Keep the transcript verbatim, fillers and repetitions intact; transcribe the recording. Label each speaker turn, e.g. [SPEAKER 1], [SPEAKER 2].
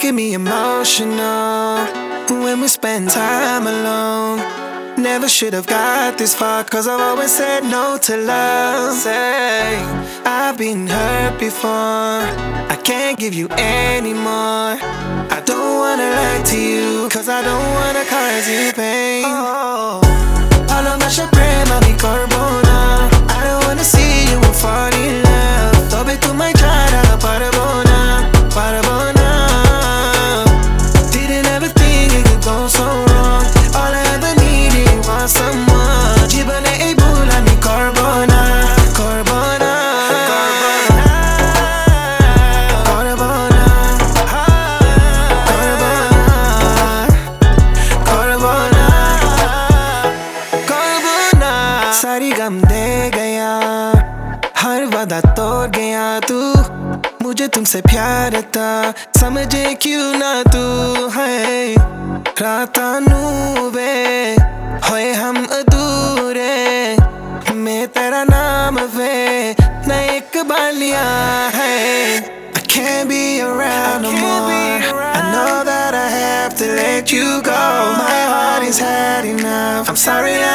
[SPEAKER 1] making me emotional when we spend time alone. Never should have got this far, cause I've always said no to love. Say, I've been hurt before, I can't give you any more. I don't wanna lie to you, cause I don't wanna cause you pain. Oh, paloma siya prema mi carbona. I don't wanna see you fall in love. Tobe tu mai chara para bona, para bona. Didn't ever think it could go so wrong. All I ever needed was someone. Jibane e bula mi carbona, carbona, carbona, carbona, carbona. सारी गम दे गया, हर वादा तोड़ गया तू. मुझे तुमसे प्यार था, समझे क्यों ना तू है. रातां नू वे होए हम अधूरे, मैं तेरा नाम वे ना एक बालिया है. I can't be around no more. I know that I have to let you go. My heart is had enough. I'm sorry